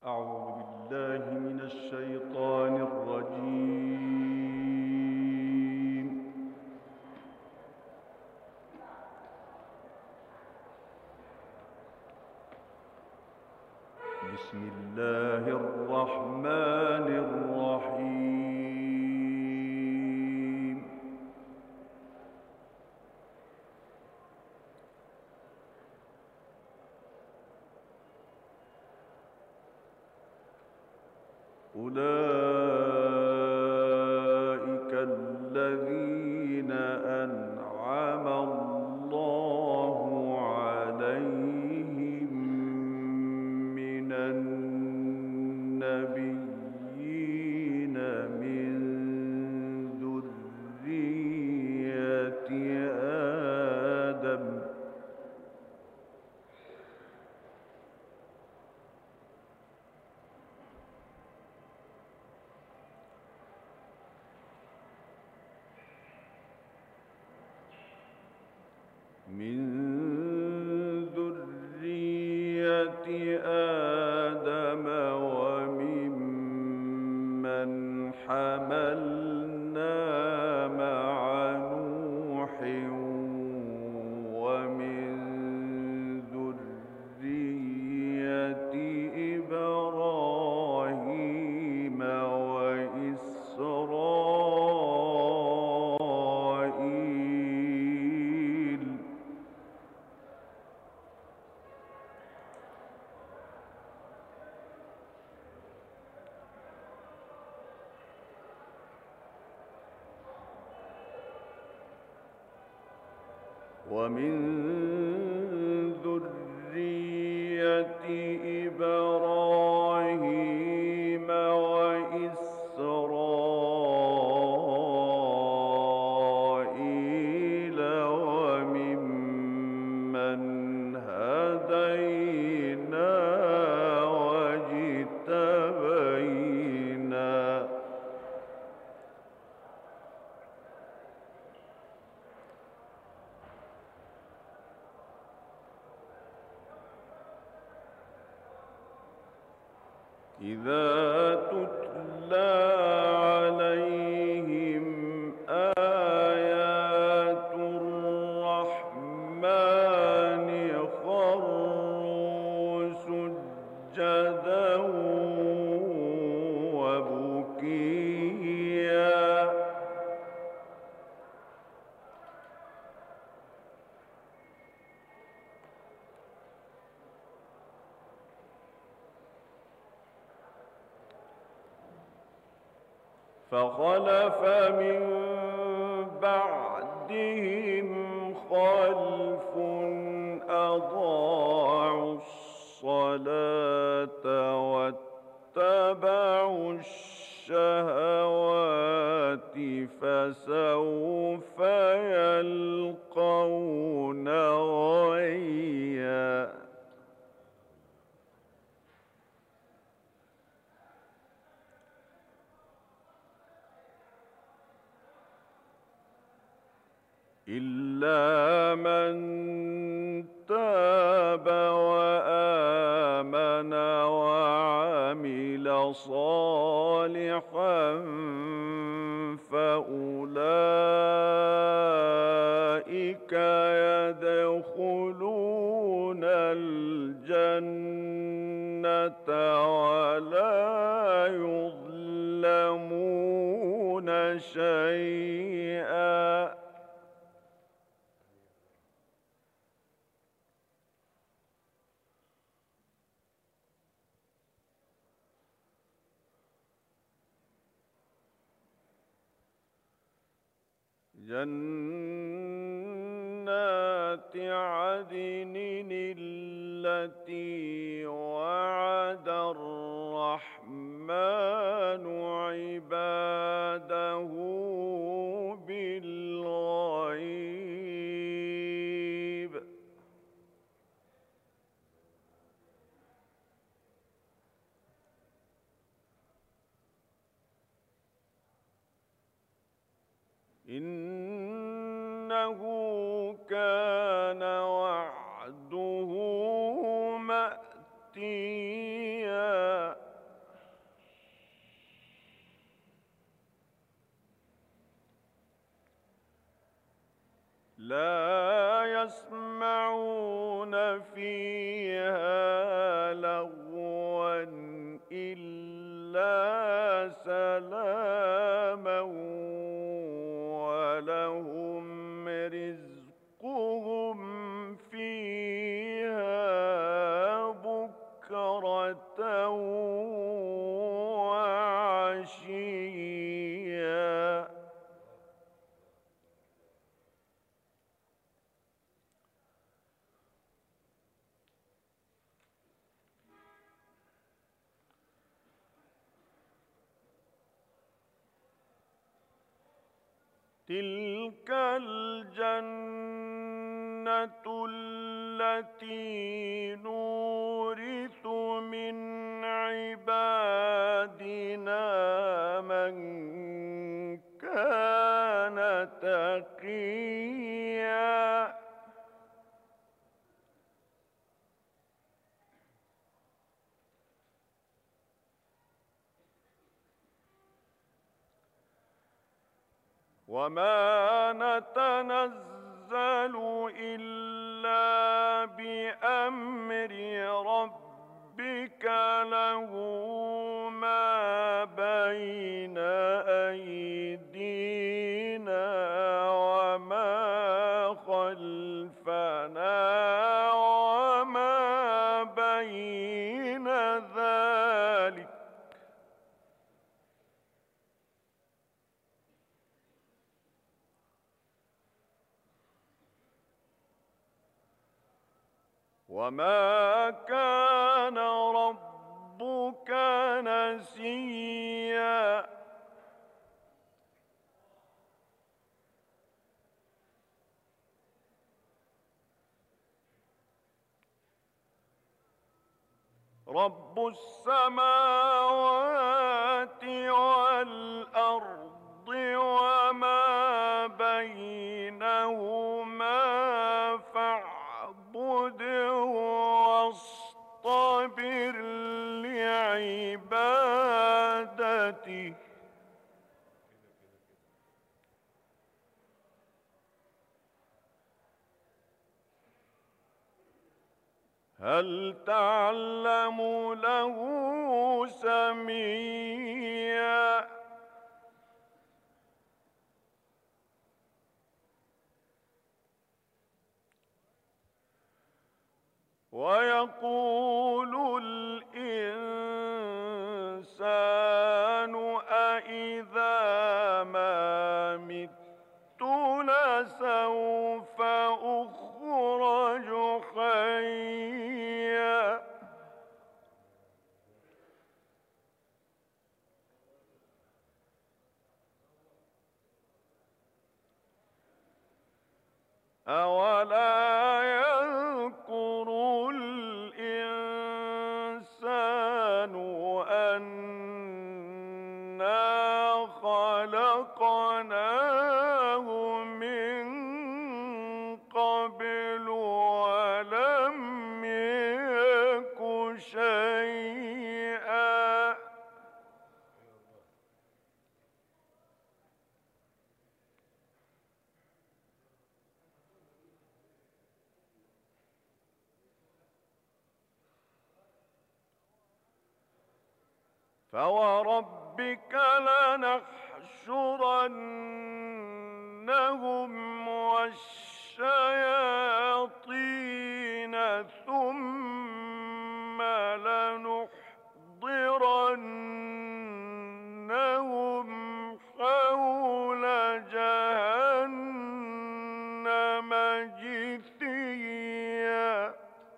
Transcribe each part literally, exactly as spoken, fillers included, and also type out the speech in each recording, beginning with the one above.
أعوذ بالله من الشيطان الرجيم. بسم الله الرحمن الرحيم. أولئك الذين أنعم الله عليهم من النبيين من ذرية آدم من ذرية آدم وممن حملنا مع نوح ومن ذرية إبراهيم وإسرائيل ومن ذرية إبراهيم وإسرائيل وممن هدينا واجتبينا إذا تتلى عليهم آيات الرحمن خروا سجدا وبكيا فخلف من بعدهم خلف أضاعوا الصلاة واتبعوا الشهوات فسوف يلقون غيا إلا من تاب وآمن وعمل صالحا فأولئك يدخلون الجنة ولا يظلمون شيئا جنات عدن التي وعد الرحمن عباده بالغيب إنه كان وعده مأتيا لا يسمعون فيها لغوا إلا سلاما ولهم رزقهم فيها بكرة وعشيا. تلك الجنة التي نورث من عبادنا من كان تقيا. وما نتنزل إلا بأمر ربك له ما بين أيدينا وما خلفنا وما بين ذلك وما كان ربك نسيا. رب السماوات والأرض وما بينهما فاعبده واصطبر لعبادته هل تعلم له سميا. ويقول الإنسان أإذا ما مت لسوف أخرج حيا. أولا يذكر الإنسان أنا خلقناه من قبل ولم يك شيئا. فوربك لنحشرنهم والشياطين ثم لنحضرنهم حول جهنم جثيا.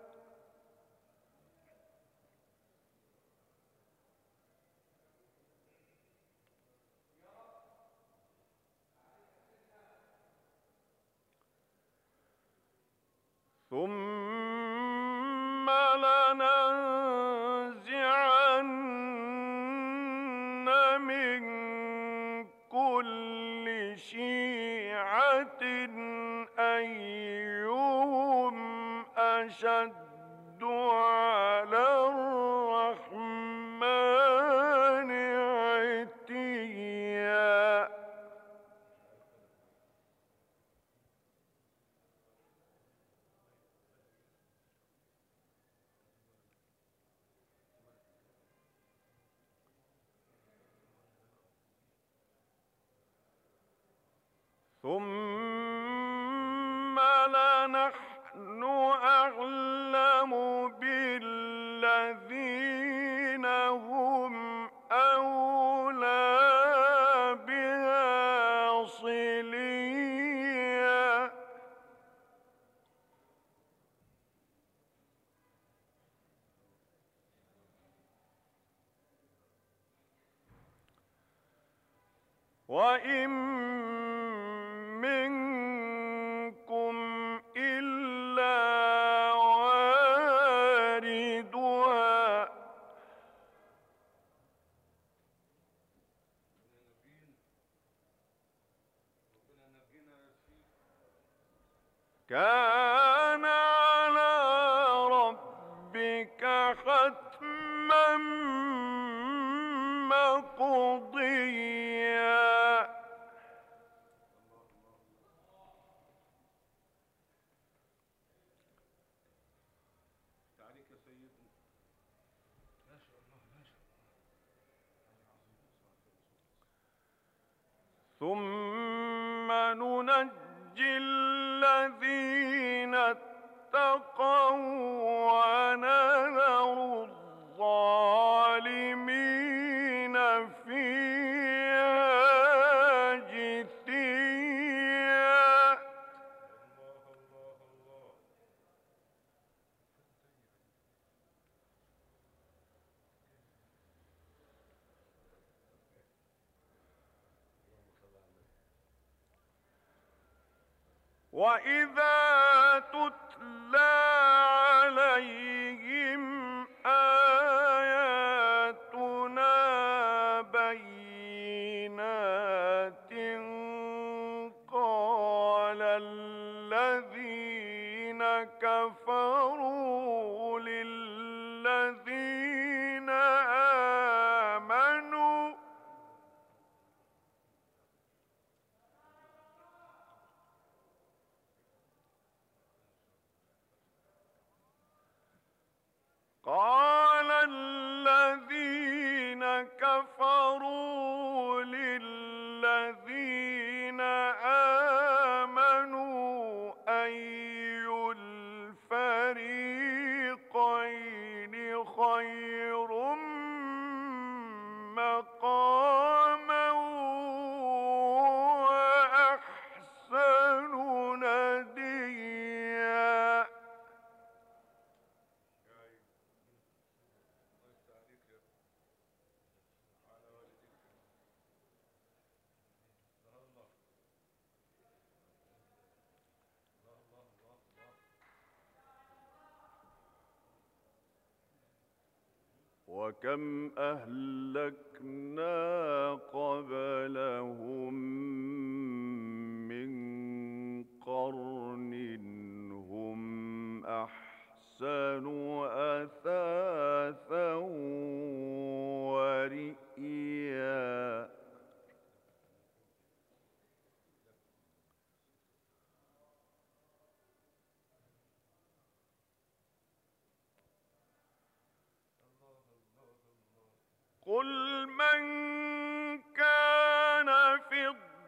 ثم لننزعن من كل شيعة أيهم أشد على الرحمن عتيا. ثم لنحن أعلم بالذين هم أولى بها صليا وإن منكم إلا واردها كان على ربك حتما مقضيا ثم ننجي الذين اتقوا ونذر الظالمين فيها جثيا وإذا تتلى عليهم آياتنا بينات قال الذين كفروا للذين آمنوا قال الذين كفروا للذين آمنوا أي الفريقين خير مقاما وأحسن نديا وكم أهلكنا قبلهم من قرن هم أحسن أثاثا ورئيا قل من كان في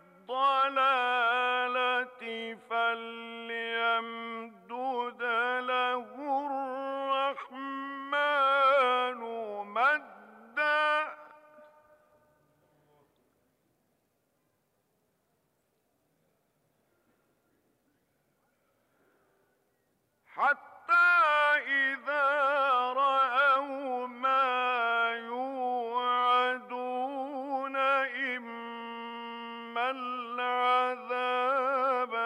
الضلالة فليمدد له الرحمن مدا حتى إذا رأوا ما يوعدون إما العذاب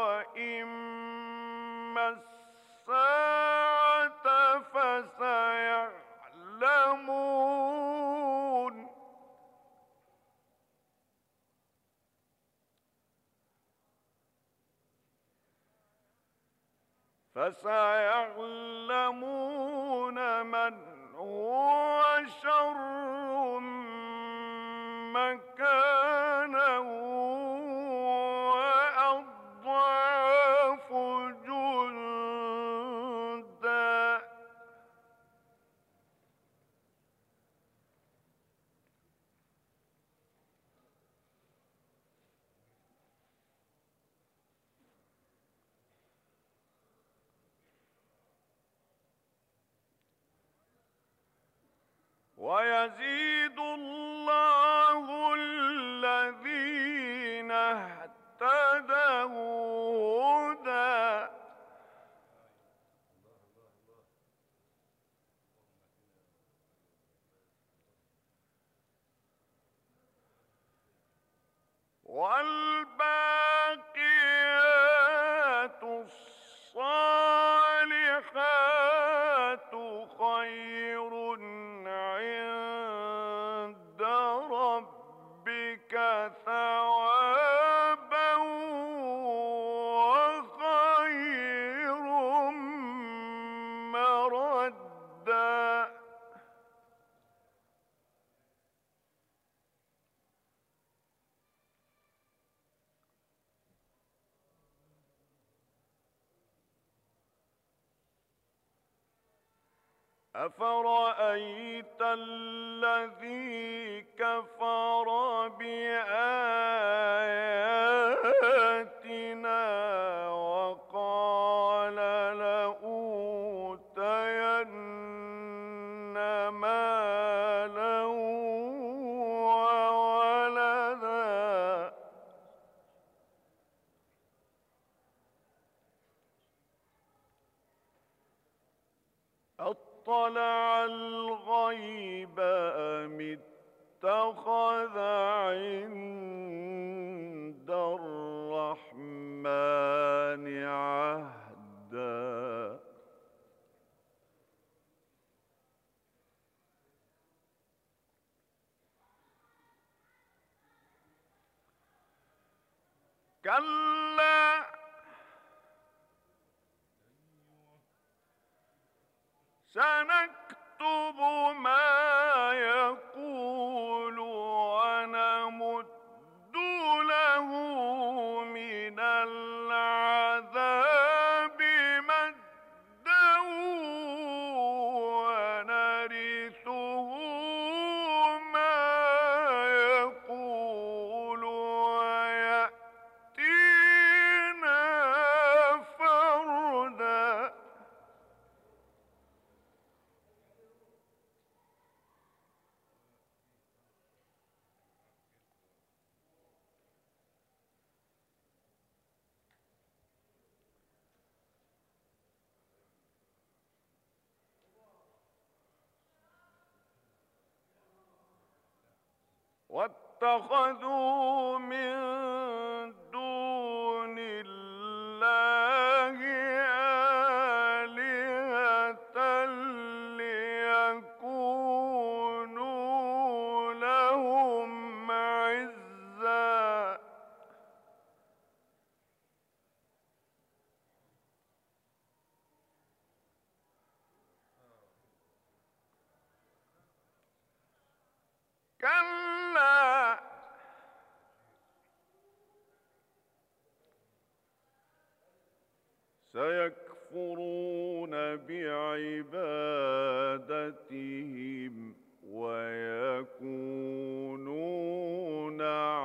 وإما الساعة فسيعلمون فسيعلمون من هو شر مكانا وأضعف جندا ويزيد الله الذين اهتدوا هدى. والباقيات الصالحات خير عند ربك ثوابا وخير مردا. أفرأيت الذي كفر بآياتنا وقال لأوتين مالا وولدا. أطلع الغيب أم اتخذ عند الرحمن عهدا. كلا سنكتب ما يقول ونمد له من العذاب مدا ونرثه ما يقول ويأتينا فردا. واتخذوا من دون الله آلهة ليكونوا لهم عزا. كلا سيكفرون بعبادتهم ويكونون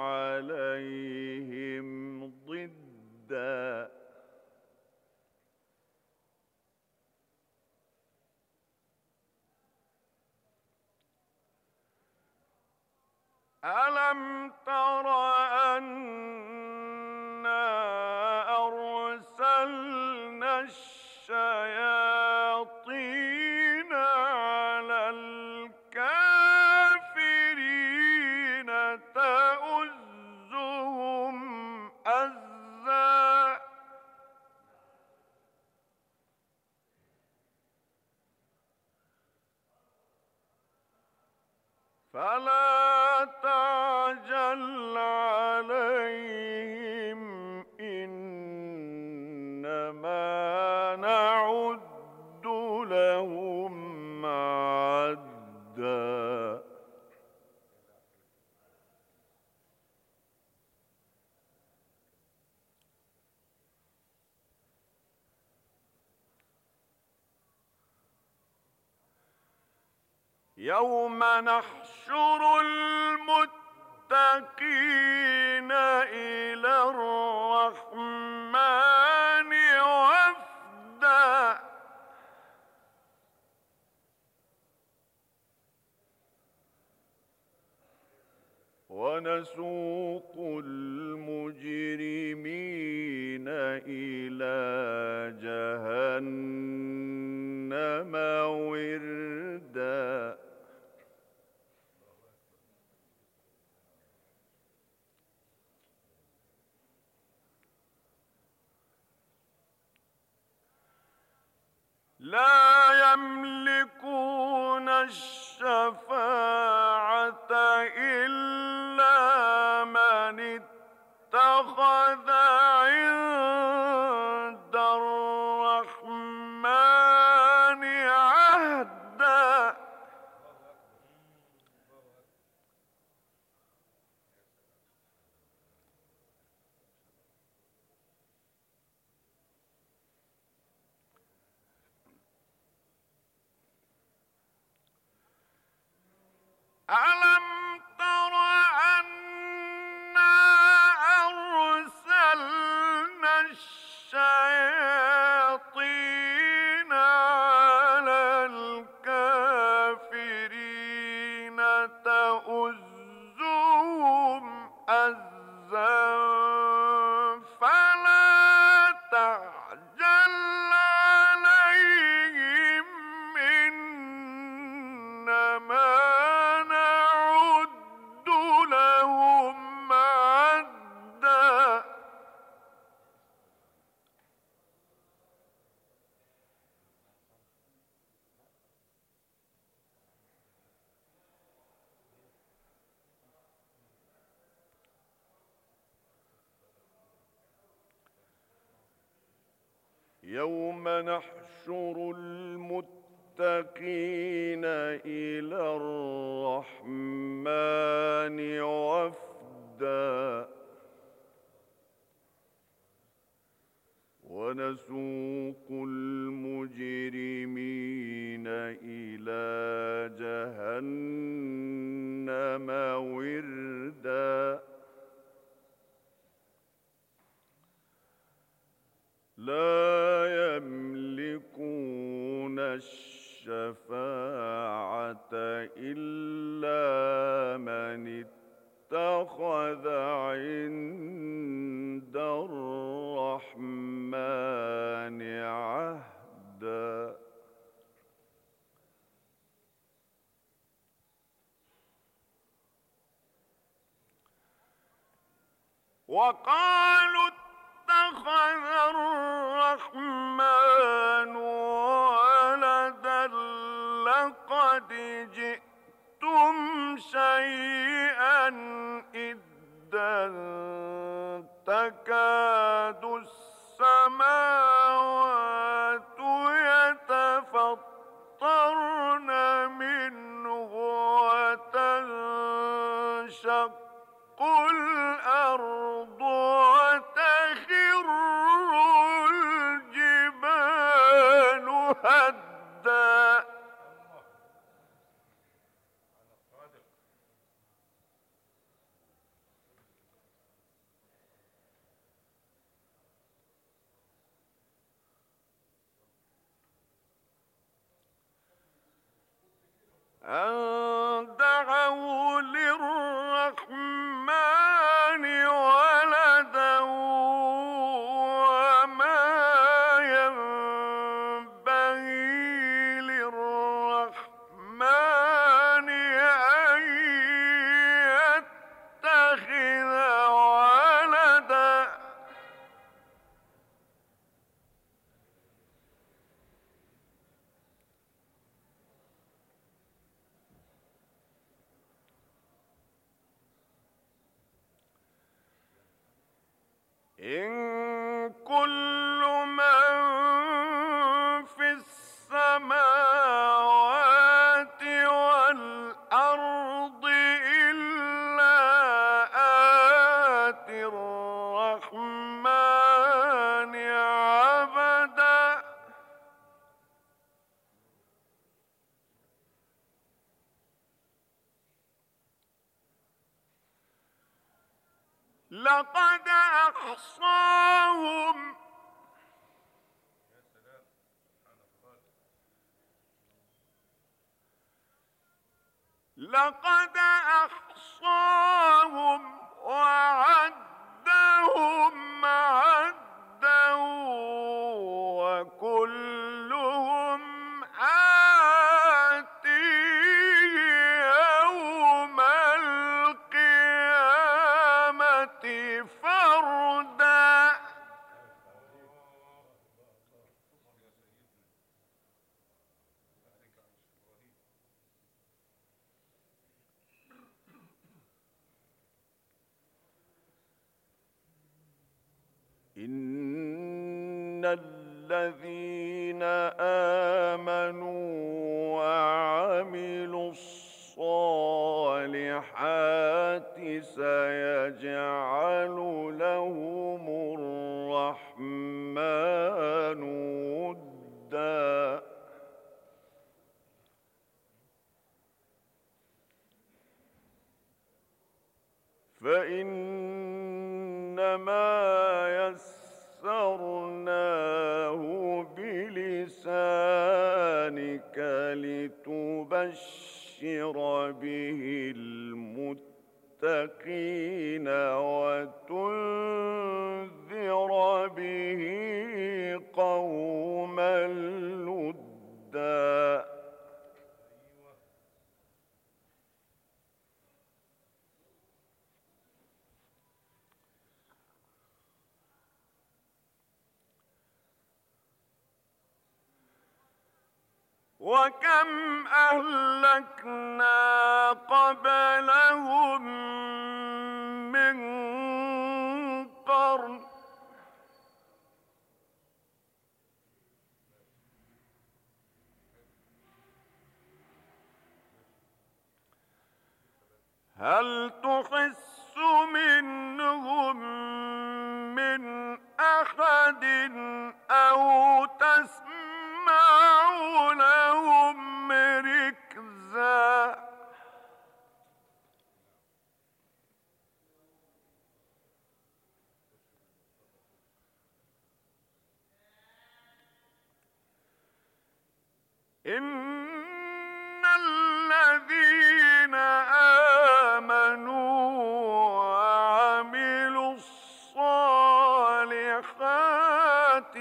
عليهم ضدا. ألم تر أنا أرسلنا الشياطين على الكافرين تؤزهم أزا. فلا تعجل عليهم إنما نعد لهم عدا. يوم نحشر المتقين إلى الرحمن وفدا. ونسوق المجرمين إلى جهنم وردا لا يملكون الشفاعة إلا من اتخذ عند الرحمن عهدا. ألم تر أنا أرسلنا الشياطين على الكافرين تؤزهم أزا فلا تعجل عليهم إنما يوم نحشر المتقين إلى الرحمن وفدا ونسوق المجرمين إلى جهنم وردا لا يملكون الشفاعة إلا من اتخذ عند الرحمن عهدا. وقالوا اتخذ الرحمن ولدا لقد جئتم شيئا إدا تكاد السماوات يتفطرن منه وتنشق الأرض وتخر الجبال هدا. أن دعوا للرحمن ولدا وما ينبغي للرحمن أن يتخذ ولدا. إن كل من في السماوات والأرض إلا آتي الرحمن عبدا. لقد أحصاهم لقد أحصاهم إن الذين آمنوا وعملوا الصالحات سيجعل لهم الرحمن ودا. فإنما يسرناه بلسانك لتبشر به المتقين وتنذر به قوما لدا. وكم أهلكنا قبلهم من قرن هل تحس منهم من أحد أو تسمع لهم ركزا. إن الذين آمنوا وعملوا الصالحات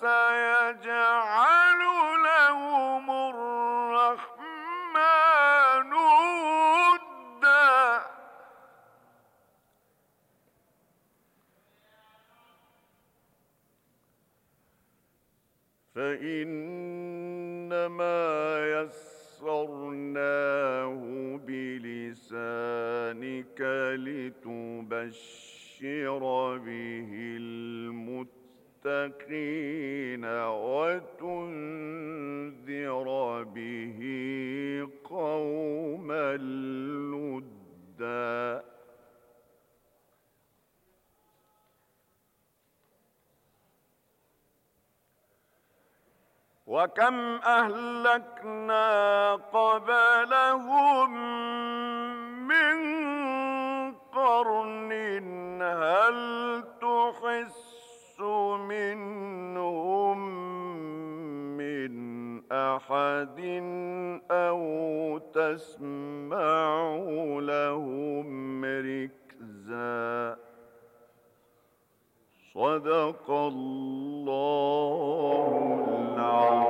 سيجعل لهم الرحمن ودا. فإنما يسرناه بلسانك لتبشر به المتقين وتنذر به قوما لدا. وكم أهلكنا قبلهم من قرن هل تحس منهم من أحد أو تسمع لهم ركزا. صدق الله العظيم.